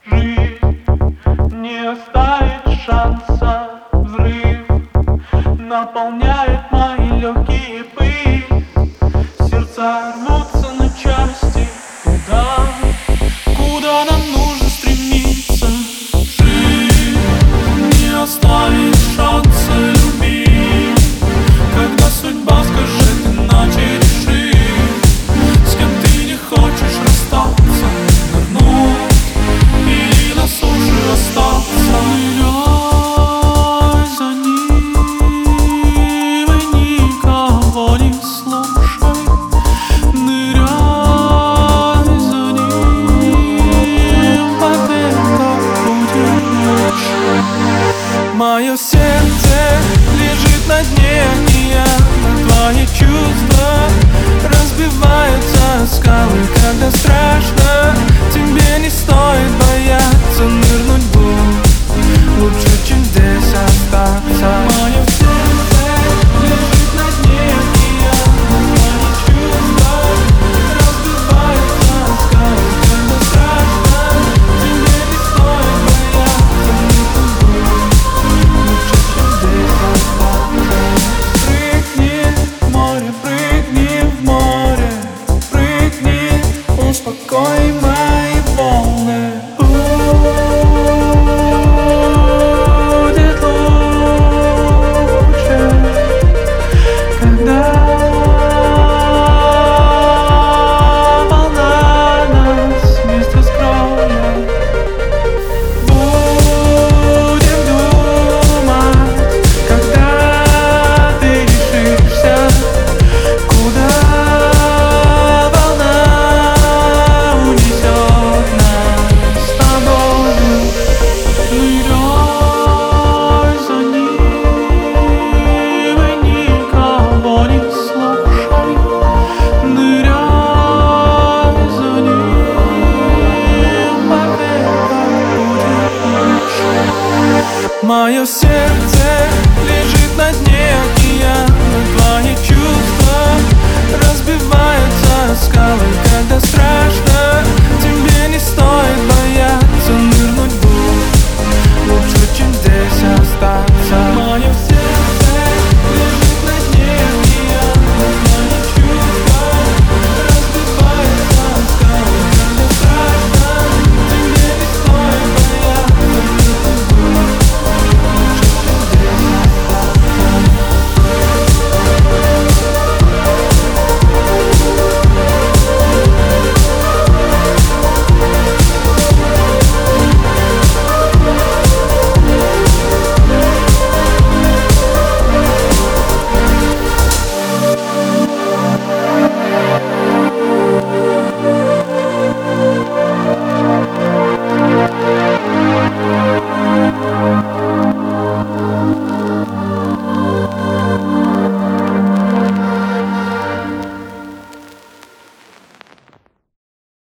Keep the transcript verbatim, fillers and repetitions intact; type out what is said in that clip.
Жизнь не оставит шанса. Взрыв наполняет мои легкие пыль. Сердца рвутся на части туда, куда нам нужно стремиться. Жизнь не оставит шанса любить, когда судьба скажет иначе, реши, с кем ты не хочешь расстаться, нырнуть или на суше остаться. Ныряй за ним и никого не слушай. Ныряй за ним, поверь, так будет лучше. Мое сердце лежит на дне океана, твои чувства разбиваются о скалы. Когда страшно, тебе не стоит бояться нырнуть в глубь, лучше, чем здесь остаться. Мое сердце лежит на дне океана, твои чувства разбиваются о скалы. Когда страшно, тебе не стоит бояться нырнуть в глубь, лучше, чем здесь остаться. Прыгни в море, прыгни в море, прыгни, успокой мои волны. Будет лучше, когда волна нас вместе скроет. Будем думать, когда ты решишься, куда волна унесет нас с тобой. Ныряй за ним и никого не слушай. Ныряй за ним, поверь, так будет лучше. Мое сердце